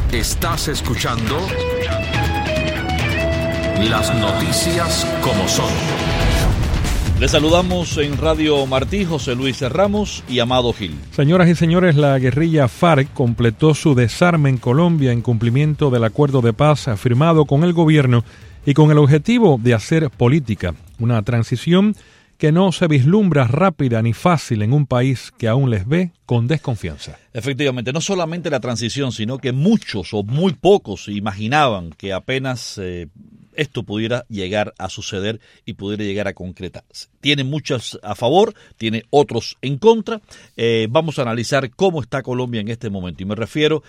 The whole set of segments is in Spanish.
Estás escuchando Las Noticias como son. Les saludamos en Radio Martí, José Luis Ramos y Amado Gil. Señoras y señores, la guerrilla FARC completó su desarme en Colombia en cumplimiento del acuerdo de paz firmado con el gobierno y con el objetivo de hacer política, una transición que no se vislumbra rápida ni fácil en un país que aún les ve con desconfianza. Efectivamente, no solamente la transición, sino que muchos o muy pocos imaginaban que apenas esto pudiera llegar a suceder y pudiera llegar a concretarse. Tiene muchos a favor, tiene otros en contra. Vamos a analizar cómo está Colombia en este momento. Y me refiero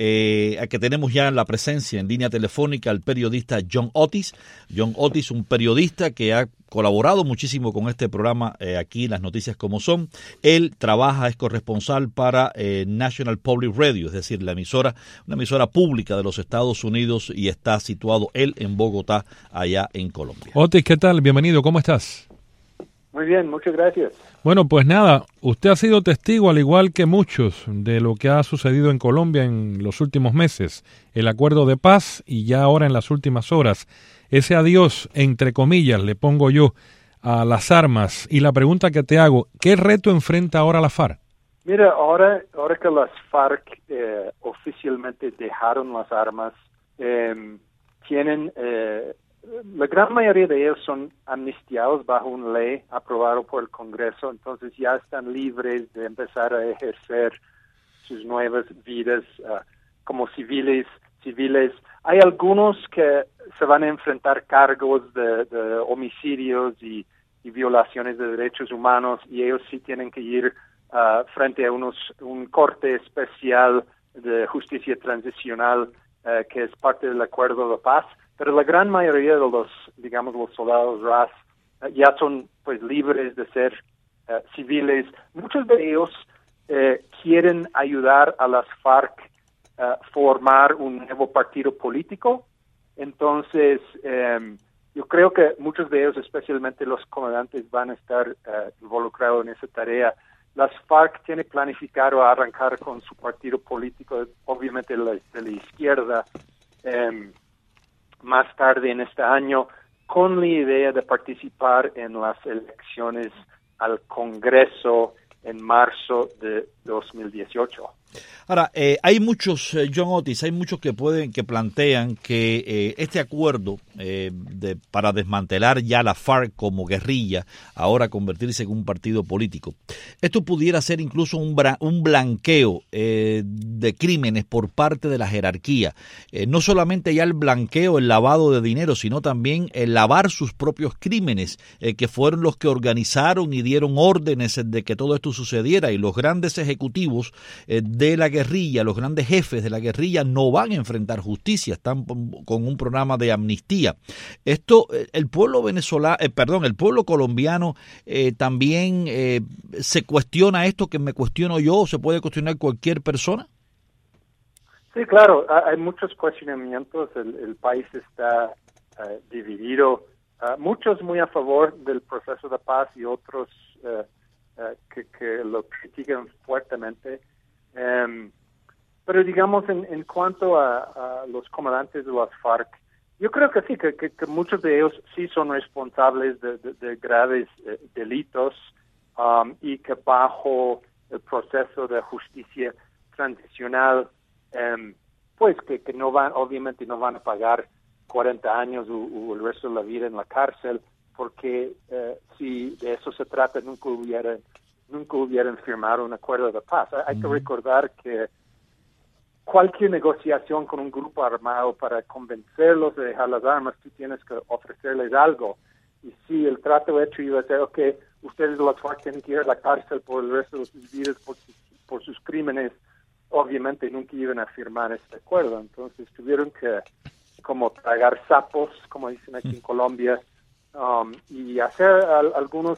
a que tenemos ya la presencia en línea telefónica al periodista John Otis. John Otis, un periodista que ha colaborado muchísimo con este programa aquí, Las Noticias como son. Él trabaja, es corresponsal para National Public Radio, es decir, una emisora pública de los Estados Unidos, y está situado él en Bogotá, allá en Colombia. Otis, ¿qué tal? Bienvenido, ¿cómo estás? Muy bien, muchas gracias. Bueno, pues nada, usted ha sido testigo, al igual que muchos, de lo que ha sucedido en Colombia en los últimos meses. El acuerdo de paz y ya ahora en las últimas horas. Ese adiós, entre comillas, le pongo yo, a las armas. Y la pregunta que te hago, ¿qué reto enfrenta ahora la FARC? Mira, ahora que las FARC oficialmente dejaron las armas, tienen... la gran mayoría de ellos son amnistiados bajo una ley aprobada por el Congreso, entonces ya están libres de empezar a ejercer sus nuevas vidas como civiles. Hay algunos que se van a enfrentar cargos de homicidios y violaciones de derechos humanos, y ellos sí tienen que ir frente a un corte especial de justicia transicional que es parte del acuerdo de paz. Pero la gran mayoría de los soldados RAS ya son pues libres de ser civiles. Muchos de ellos quieren ayudar a las FARC formar un nuevo partido político. Entonces, yo creo que muchos de ellos, especialmente los comandantes, van a estar involucrados en esa tarea. Las FARC tienen planificado arrancar con su partido político, obviamente de la izquierda, más tarde en este año, con la idea de participar en las elecciones al Congreso en marzo de 2018. Ahora, hay muchos, John Otis, hay muchos que plantean que este acuerdo para desmantelar ya la FARC como guerrilla, ahora convertirse en un partido político, esto pudiera ser incluso un blanqueo de crímenes por parte de la jerarquía. No solamente ya el blanqueo, el lavado de dinero, sino también el lavar sus propios crímenes, que fueron los que organizaron y dieron órdenes de que todo esto sucediera, y los grandes ejecutivos de la guerrilla, los grandes jefes de la guerrilla no van a enfrentar justicia, están con un programa de amnistía. Esto, el pueblo el pueblo colombiano también se cuestiona esto que me cuestiono yo, o se puede cuestionar cualquier persona. Sí, claro, hay muchos cuestionamientos, el país está dividido, muchos muy a favor del proceso de paz y otros que lo critican fuertemente. Pero digamos, en cuanto a los comandantes de las FARC, yo creo que sí, que muchos de ellos sí son responsables de graves delitos, y que bajo el proceso de justicia transicional, pues que obviamente no van a pagar 40 años o el resto de la vida en la cárcel, porque si de eso se trata, nunca hubieran firmado un acuerdo de paz. Hay que recordar que cualquier negociación con un grupo armado, para convencerlos de dejar las armas, tú tienes que ofrecerles algo. Y si el trato hecho iba a ser, ustedes las FARC tienen que ir a la cárcel por el resto de sus vidas por sus crímenes, obviamente nunca iban a firmar este acuerdo. Entonces tuvieron que como tragar sapos, como dicen aquí en Colombia, y hacer algunos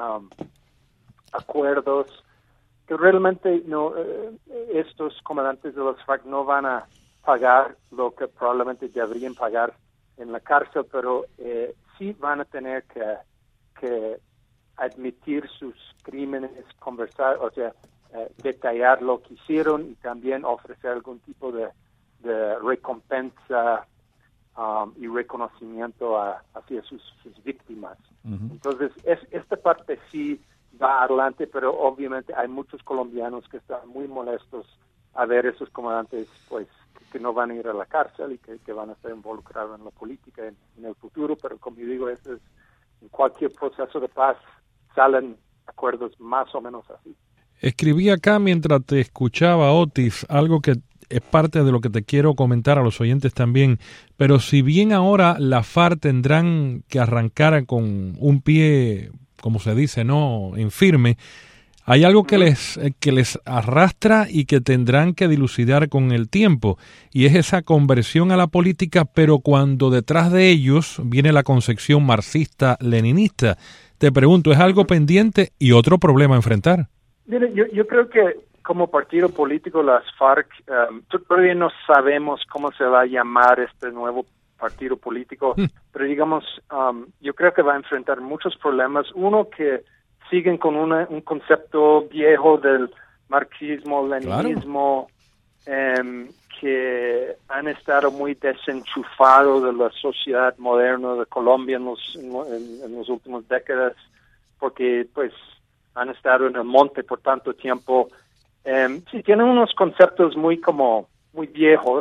acuerdos que realmente estos comandantes de los FARC no van a pagar lo que probablemente deberían pagar en la cárcel, pero sí van a tener que admitir sus crímenes, conversar, detallar lo que hicieron y también ofrecer algún tipo de de recompensa y reconocimiento hacia sus víctimas. Uh-huh. Entonces, esta parte sí va adelante, pero obviamente hay muchos colombianos que están muy molestos a ver esos comandantes, pues, que no van a ir a la cárcel y que van a estar involucrados en la política en el futuro, pero como yo digo, en cualquier proceso de paz salen acuerdos más o menos así. Escribí acá mientras te escuchaba, Otis, algo que es parte de lo que te quiero comentar a los oyentes también, pero si bien ahora la FARC tendrán que arrancar con un pie, como se dice, no en firme, hay algo que les arrastra y que tendrán que dilucidar con el tiempo, y es esa conversión a la política, pero cuando detrás de ellos viene la concepción marxista-leninista. Te pregunto, ¿es algo pendiente y otro problema a enfrentar? Mire, yo creo que como partido político, las FARC, todavía no sabemos cómo se va a llamar este nuevo partido político, pero digamos, yo creo que va a enfrentar muchos problemas. Uno, que siguen con un concepto viejo del marxismo, leninismo, claro, que han estado muy desenchufados de la sociedad moderna de Colombia en las últimas décadas, porque pues han estado en el monte por tanto tiempo. Sí, tienen unos conceptos muy viejos,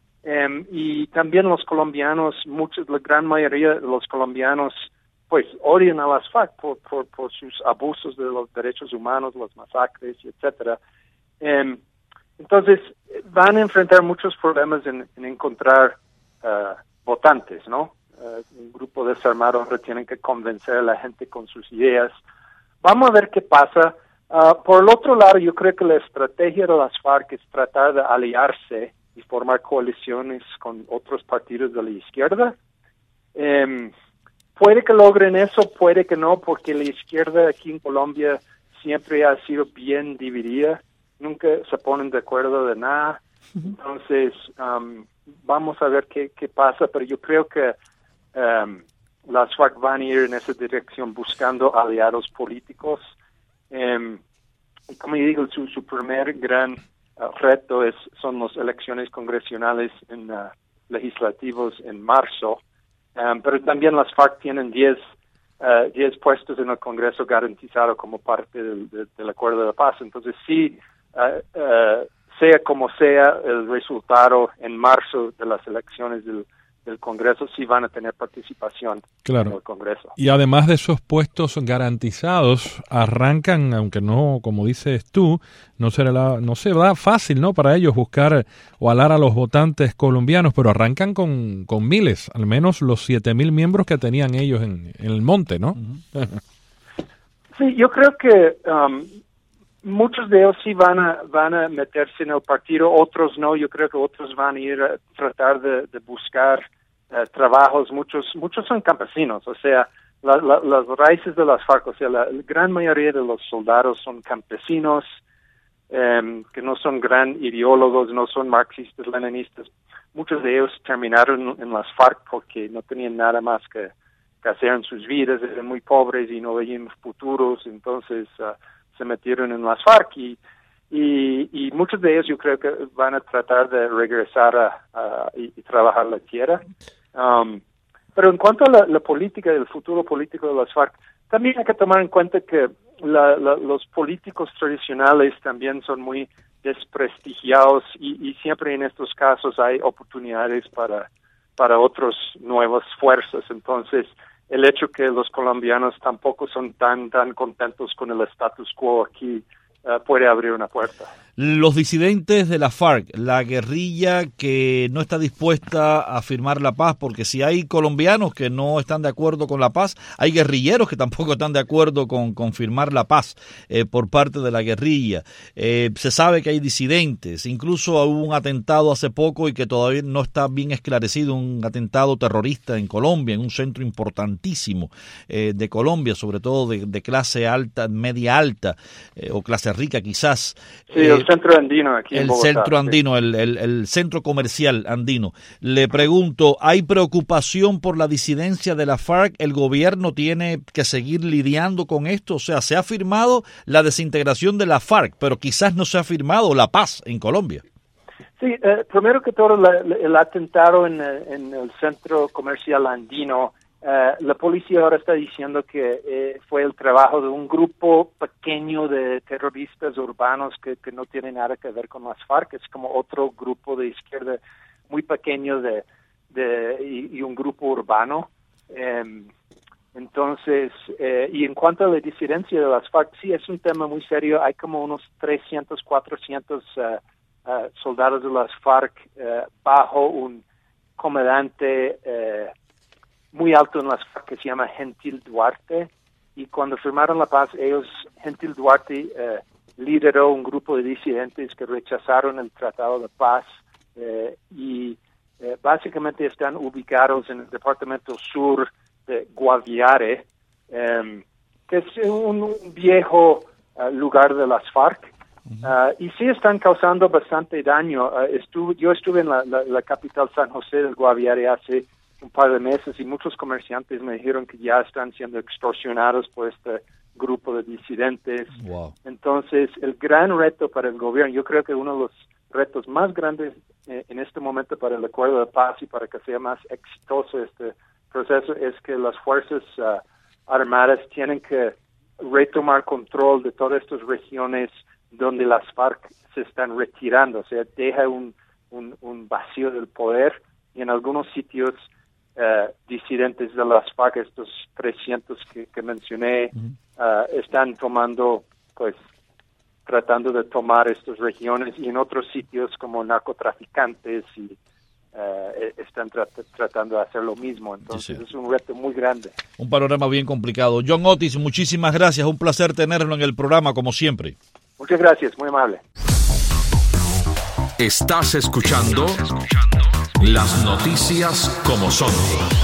y también los colombianos, la gran mayoría de los colombianos, pues odian a las FARC por sus abusos de los derechos humanos, las masacres, etcétera. Entonces, van a enfrentar muchos problemas en encontrar votantes, ¿no? Un grupo desarmado tienen que convencer a la gente con sus ideas. Vamos a ver qué pasa. Por el otro lado, yo creo que la estrategia de las FARC es tratar de aliarse y formar coaliciones con otros partidos de la izquierda. Puede que logren eso, puede que no, porque la izquierda aquí en Colombia siempre ha sido bien dividida, nunca se ponen de acuerdo de nada. Entonces, vamos a ver qué pasa, pero yo creo que las FARC van a ir en esa dirección buscando aliados políticos. Y como yo digo, su primer gran reto son las elecciones congresionales legislativos en marzo. Pero también las FARC tienen 10 puestos en el Congreso garantizados como parte del acuerdo de paz. Entonces, sí, sea como sea el resultado en marzo de las elecciones del Congreso, sí van a tener participación, claro, en el Congreso. Y además de esos puestos garantizados, arrancan, aunque no, como dices tú, no será fácil, ¿no?, para ellos buscar o alar a los votantes colombianos, pero arrancan con miles, al menos los 7,000 miembros que tenían ellos en el monte, ¿no? Uh-huh. Sí, yo creo que muchos de ellos sí van a meterse en el partido, otros no. Yo creo que otros van a ir a tratar de buscar trabajos. Muchos son campesinos, o sea, las raíces de las FARC, o sea, la gran mayoría de los soldados son campesinos, que no son gran ideólogos, no son marxistas, leninistas. Muchos de ellos terminaron en las FARC porque no tenían nada más que hacer en sus vidas, eran muy pobres y no veían futuros, entonces se metieron en las FARC y muchos de ellos yo creo que van a tratar de regresar y trabajar la tierra. Pero en cuanto a la política, el futuro político de las FARC, también hay que tomar en cuenta que los políticos tradicionales también son muy desprestigiados y siempre en estos casos hay oportunidades para otras nuevas fuerzas. Entonces, el hecho que los colombianos tampoco son tan contentos con el status quo aquí puede abrir una puerta. Los disidentes de la FARC, la guerrilla que no está dispuesta a firmar la paz, porque si hay colombianos que no están de acuerdo con la paz, hay guerrilleros que tampoco están de acuerdo con firmar la paz por parte de la guerrilla. Se sabe que hay disidentes, incluso hubo un atentado hace poco y que todavía no está bien esclarecido, un atentado terrorista en Colombia, en un centro importantísimo de Colombia, sobre todo de clase alta, media alta o clase rica quizás. Sí, el centro andino aquí en Bogotá. El centro andino, sí. el centro comercial andino. Le pregunto, ¿hay preocupación por la disidencia de la FARC? ¿El gobierno tiene que seguir lidiando con esto? O sea, se ha firmado la desintegración de la FARC, pero quizás no se ha firmado la paz en Colombia. Sí, primero que todo, el atentado en el centro comercial andino, la policía ahora está diciendo que fue el trabajo de un grupo pequeño de terroristas urbanos que no tiene nada que ver con las FARC, es como otro grupo de izquierda muy pequeño y un grupo urbano. Entonces, y en cuanto a la disidencia de las FARC, sí, es un tema muy serio. Hay como unos 300, 400 soldados de las FARC bajo un comandante muy alto en las FARC que se llama Gentil Duarte, y cuando firmaron la paz, Gentil Duarte lideró un grupo de disidentes que rechazaron el Tratado de Paz y básicamente están ubicados en el departamento sur de Guaviare, que es un viejo lugar de las FARC. Y sí están causando bastante daño. Yo estuve en la capital San José del Guaviare hace un par de meses y muchos comerciantes me dijeron que ya están siendo extorsionados por este grupo de disidentes. Wow. Entonces, el gran reto para el gobierno, yo creo que uno de los retos más grandes en este momento para el acuerdo de paz y para que sea más exitoso este proceso es que las fuerzas armadas tienen que retomar control de todas estas regiones donde las FARC se están retirando, o sea, deja un vacío del poder, y en algunos sitios disidentes de las FARC, estos 300 que mencioné, están tratando de tomar estas regiones, y en otros sitios como narcotraficantes y están tratando de hacer lo mismo. Entonces sí, es un reto muy grande. Un panorama bien complicado. John Otis, muchísimas gracias. Un placer tenerlo en el programa, como siempre. Muchas gracias, muy amable. Estás escuchando las noticias como son.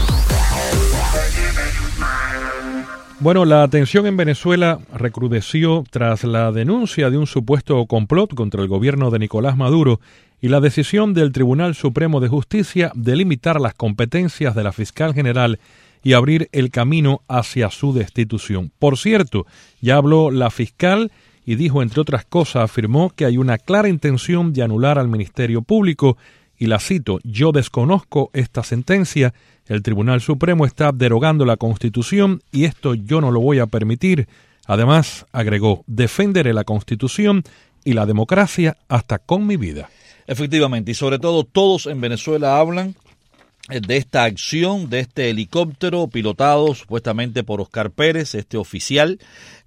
Bueno, la tensión en Venezuela recrudeció tras la denuncia de un supuesto complot contra el gobierno de Nicolás Maduro y la decisión del Tribunal Supremo de Justicia de limitar las competencias de la fiscal general y abrir el camino hacia su destitución. Por cierto, ya habló la fiscal y dijo, entre otras cosas, afirmó que hay una clara intención de anular al Ministerio Público, y la cito: yo desconozco esta sentencia, el Tribunal Supremo está derogando la Constitución y esto yo no lo voy a permitir. Además, agregó, defenderé la Constitución y la democracia hasta con mi vida. Efectivamente, y sobre todo todos en Venezuela hablan de esta acción, de este helicóptero pilotado supuestamente por Oscar Pérez, este oficial,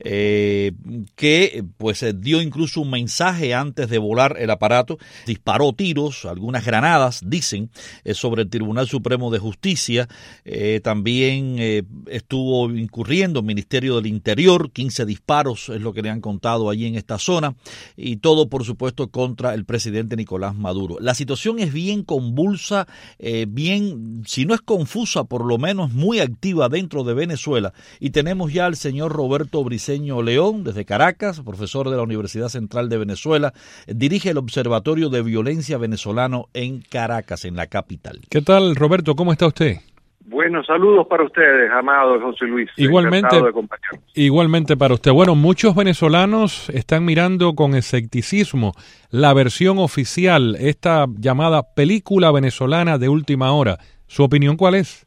que pues dio incluso un mensaje antes de volar el aparato, disparó tiros, algunas granadas, dicen, sobre el Tribunal Supremo de Justicia. También estuvo incurriendo el Ministerio del Interior, 15 disparos es lo que le han contado allí en esta zona, y todo por supuesto contra el presidente Nicolás Maduro. La situación es bien convulsa, si no es confusa, por lo menos muy activa dentro de Venezuela, y tenemos ya al señor Roberto Briceño León desde Caracas, profesor de la Universidad Central de Venezuela, dirige el Observatorio de Violencia Venezolano en Caracas, en la capital. ¿Qué tal, Roberto? ¿Cómo está usted? Buenos saludos para ustedes, amado José Luis. Igualmente para usted. Bueno, muchos venezolanos están mirando con escepticismo la versión oficial, esta llamada película venezolana de última hora. ¿Su opinión cuál es?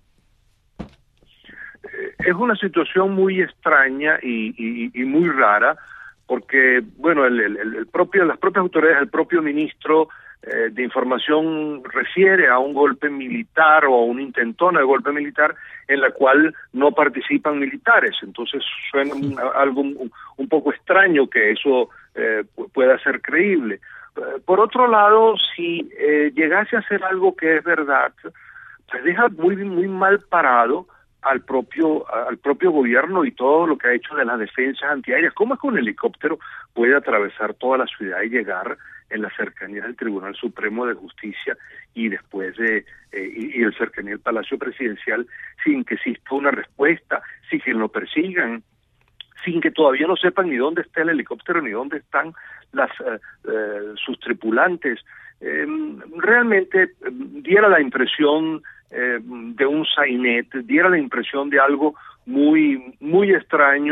Es una situación muy extraña y muy rara, porque, bueno, las propias autoridades, el propio ministro de Información refiere a un golpe militar o a una intentona de golpe militar en la cual no participan militares. Entonces suena algo un poco extraño que eso pueda ser creíble. Por otro lado, si llegase a ser algo que es verdad, pues deja muy mal parado al propio gobierno y todo lo que ha hecho de las defensas antiaéreas. ¿Cómo es que un helicóptero puede atravesar toda la ciudad y llegar en la cercanía del Tribunal Supremo de Justicia y después y el cercanía del Palacio Presidencial sin que exista una respuesta, sin que lo persigan, sin que todavía no sepan ni dónde está el helicóptero ni dónde están sus tripulantes? Realmente diera la impresión de un sainet, diera la impresión de algo muy extraño,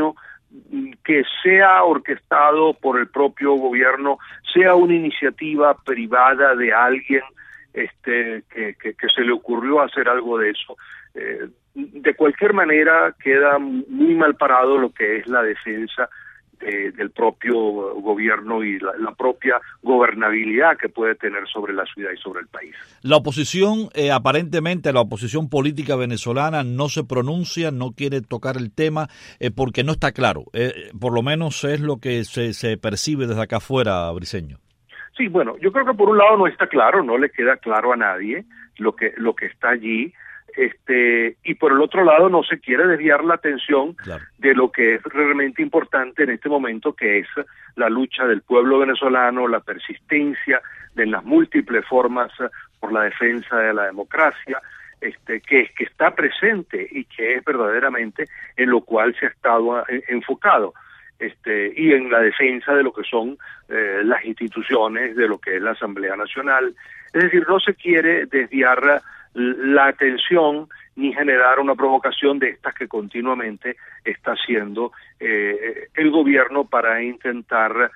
que sea orquestado por el propio gobierno, sea una iniciativa privada de alguien que se le ocurrió hacer algo de eso. De cualquier manera queda muy mal parado lo que es la defensa del propio gobierno y la propia gobernabilidad que puede tener sobre la ciudad y sobre el país. La oposición, aparentemente la oposición política venezolana no se pronuncia, no quiere tocar el tema porque no está claro. Por lo menos es lo que se percibe desde acá afuera, Briceño. Sí, bueno, yo creo que por un lado no está claro, no le queda claro a nadie lo que está allí. Y por el otro lado no se quiere desviar la atención de lo que es realmente importante en este momento, que es la lucha del pueblo venezolano, la persistencia de las múltiples formas por la defensa de la democracia, que está presente y que es verdaderamente en lo cual se ha estado enfocado, y en la defensa de lo que son las instituciones, de lo que es la Asamblea Nacional. Es decir, no se quiere desviar la atención ni generar una provocación de estas que continuamente está haciendo el gobierno para intentar,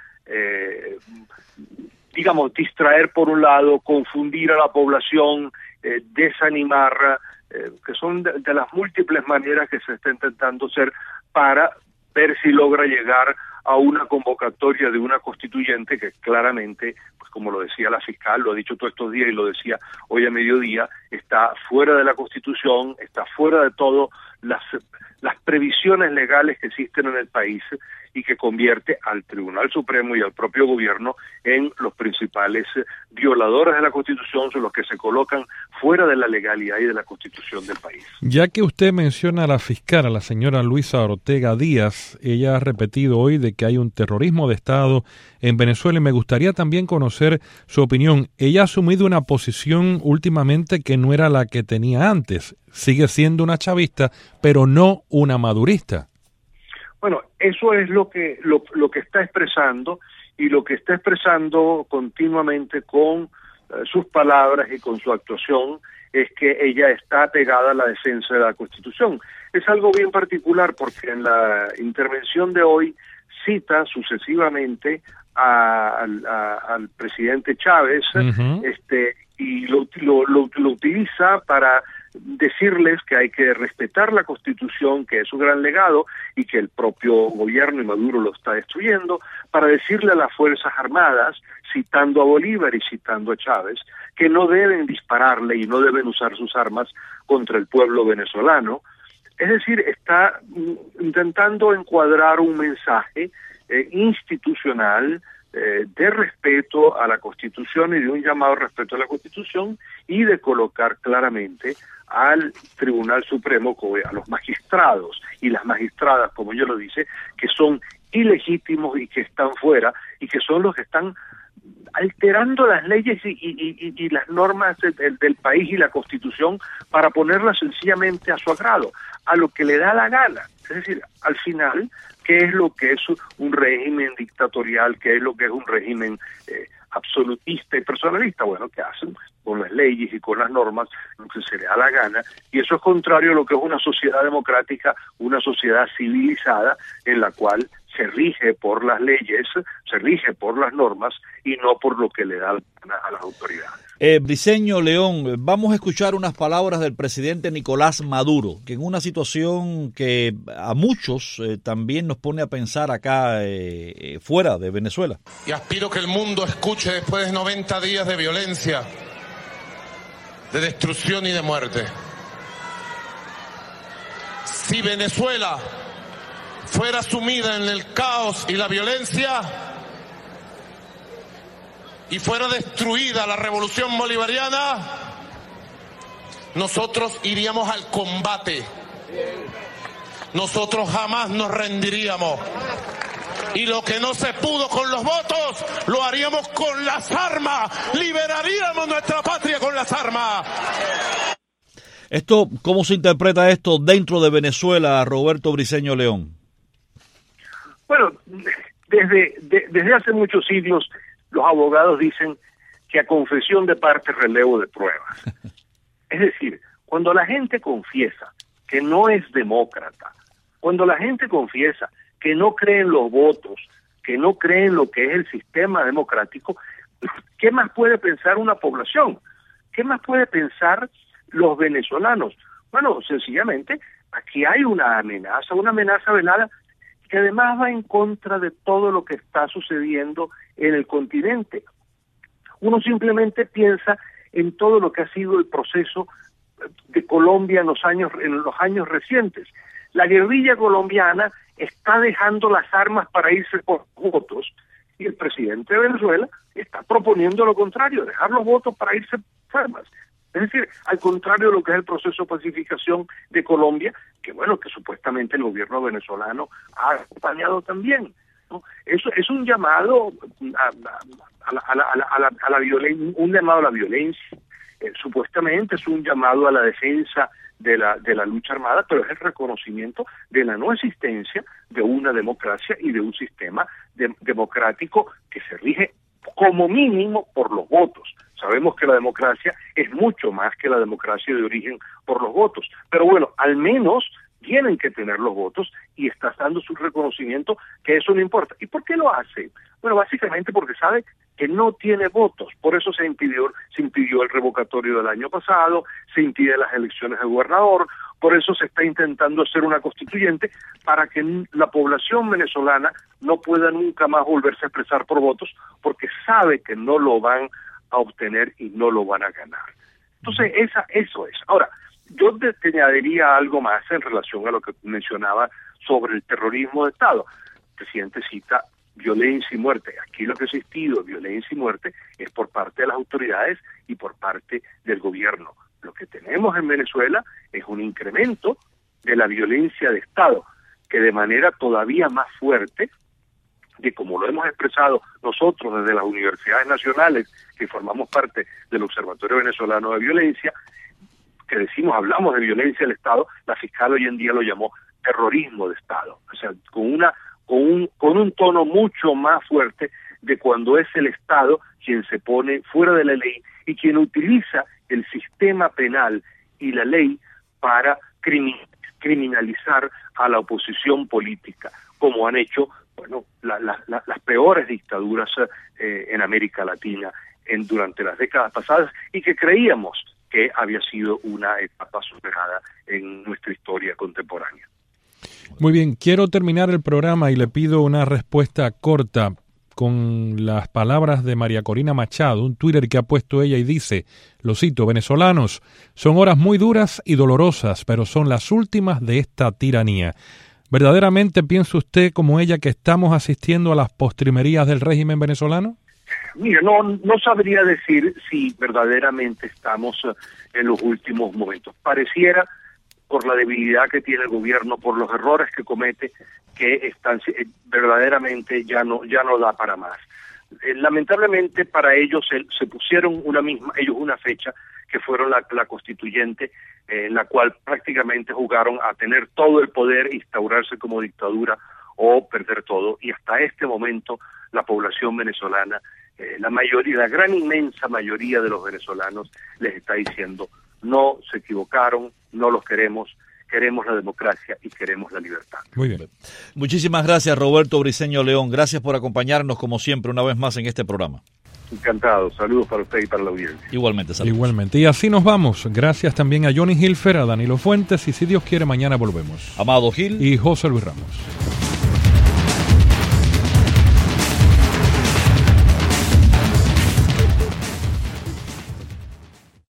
distraer por un lado, confundir a la población, desanimar, que son de las múltiples maneras que se está intentando hacer para ver si logra llegar a una convocatoria de una constituyente que claramente, pues como lo decía la fiscal, lo ha dicho todos estos días y lo decía hoy a mediodía, está fuera de la Constitución, está fuera de todo las previsiones legales que existen en el país y que convierte al Tribunal Supremo y al propio gobierno en los principales violadores de la Constitución, son los que se colocan fuera de la legalidad y de la Constitución del país. Ya que usted menciona a la fiscal, a la señora Luisa Ortega Díaz, ella ha repetido hoy de que hay un terrorismo de Estado en Venezuela y me gustaría también conocer su opinión. Ella ha asumido una posición últimamente que no era la que tenía antes. Sigue siendo una chavista, pero no una madurista. Bueno, eso es lo que está expresando y lo que está expresando continuamente con sus palabras y con su actuación es que ella está apegada a la defensa de la Constitución. Es algo bien particular porque en la intervención de hoy cita sucesivamente al presidente Chávez, y lo utiliza para decirles que hay que respetar la Constitución, que es un gran legado y que el propio gobierno y Maduro lo está destruyendo, para decirle a las Fuerzas Armadas, citando a Bolívar y citando a Chávez, que no deben dispararle y no deben usar sus armas contra el pueblo venezolano. Es decir, está intentando encuadrar un mensaje institucional de respeto a la Constitución y de un llamado respeto a la Constitución y de colocar claramente al Tribunal Supremo, a los magistrados y las magistradas, como ella lo dice, que son ilegítimos y que están fuera y que son los que están alterando las leyes y las normas del país y la Constitución para ponerlas sencillamente a su agrado, a lo que le da la gana. Es decir, al final, ¿qué es lo que es un régimen dictatorial? ¿Qué es lo que es un régimen absolutista y personalista? Bueno, ¿qué hacen? Con las leyes y con las normas, lo que se le da la gana, y eso es contrario a lo que es una sociedad democrática, una sociedad civilizada, en la cual se rige por las leyes, se rige por las normas, y no por lo que le da la gana a las autoridades. Briceño León, vamos a escuchar unas palabras del presidente Nicolás Maduro, que en una situación que a muchos también nos pone a pensar acá fuera de Venezuela. Y aspiro que el mundo escuche después de 90 días de violencia, de destrucción y de muerte. Si Venezuela fuera sumida en el caos y la violencia y fuera destruida la revolución bolivariana, nosotros iríamos al combate. Nosotros jamás nos rendiríamos. Y lo que no se pudo con los votos, lo haríamos con las armas. Liberaríamos nuestra patria con las armas. ¿Cómo se interpreta esto dentro de Venezuela, Roberto Briceño León? Bueno, desde hace muchos siglos los abogados dicen que a confesión de parte relevo de pruebas. Es decir, cuando la gente confiesa que no es demócrata, cuando la gente confiesa que no cree en los votos, que no cree en lo que es el sistema democrático, ¿qué más puede pensar una población? ¿Qué más puede pensar los venezolanos? Bueno, sencillamente, aquí hay una amenaza velada, que además va en contra de todo lo que está sucediendo en el continente. Uno simplemente piensa en todo lo que ha sido el proceso de Colombia en los años recientes. La guerrilla colombiana está dejando las armas para irse por votos, y el presidente de Venezuela está proponiendo lo contrario, dejar los votos para irse por armas. Es decir, al contrario de lo que es el proceso de pacificación de Colombia, que bueno, que supuestamente el gobierno venezolano ha acompañado también, ¿no? Eso es un llamado a la violencia, un llamado a la violencia, supuestamente es un llamado a la defensa de la lucha armada, pero es el reconocimiento de la no existencia de una democracia y de un sistema democrático que se rige como mínimo por los votos. Sabemos que la democracia es mucho más que la democracia de origen por los votos, pero bueno, al menos tienen que tener los votos y está dando su reconocimiento que eso no importa. ¿Y por qué lo hace? Bueno, básicamente porque sabe que no tiene votos, por eso se impidió el revocatorio del año pasado, se impide las elecciones de gobernador, por eso se está intentando hacer una constituyente para que la población venezolana no pueda nunca más volverse a expresar por votos, porque sabe que no lo van a obtener y no lo van a ganar. Entonces, eso es. Ahora, yo te añadiría algo más en relación a lo que mencionaba sobre el terrorismo de Estado. El presidente cita violencia y muerte. Aquí lo que ha existido, violencia y muerte, es por parte de las autoridades y por parte del gobierno. Lo que tenemos en Venezuela es un incremento de la violencia de Estado, que de manera todavía más fuerte, de como lo hemos expresado nosotros desde las universidades nacionales, que formamos parte del Observatorio Venezolano de Violencia, que hablamos de violencia del Estado, la fiscal hoy en día lo llamó terrorismo de Estado, o sea, con un tono mucho más fuerte de cuando es el Estado quien se pone fuera de la ley y quien utiliza el sistema penal y la ley para criminalizar a la oposición política, como han hecho, bueno, las peores dictaduras en América Latina durante las décadas pasadas, y que creíamos que había sido una etapa superada en nuestra historia contemporánea. Muy bien, quiero terminar el programa y le pido una respuesta corta con las palabras de María Corina Machado, un Twitter que ha puesto ella y dice, lo cito, venezolanos, son horas muy duras y dolorosas, pero son las últimas de esta tiranía. ¿Verdaderamente piensa usted como ella que estamos asistiendo a las postrimerías del régimen venezolano? Mira, no sabría decir si verdaderamente estamos en los últimos momentos. Pareciera, por la debilidad que tiene el gobierno, por los errores que comete, que verdaderamente ya no da para más. Lamentablemente para ellos se pusieron una fecha que fueron la constituyente, en la cual prácticamente jugaron a tener todo el poder, instaurarse como dictadura o perder todo, y hasta este momento la población venezolana, la gran inmensa mayoría de los venezolanos les está diciendo, no se equivocaron, no los queremos la democracia y queremos la libertad. Muy bien. Muchísimas gracias, Roberto Briceño León. Gracias por acompañarnos, como siempre, una vez más en este programa. Encantado. Saludos para usted y para la audiencia. Igualmente, saludos. Igualmente. Y así nos vamos. Gracias también a Johnny Hilfer, a Danilo Fuentes, y si Dios quiere, mañana volvemos. Amado Gil y José Luis Ramos.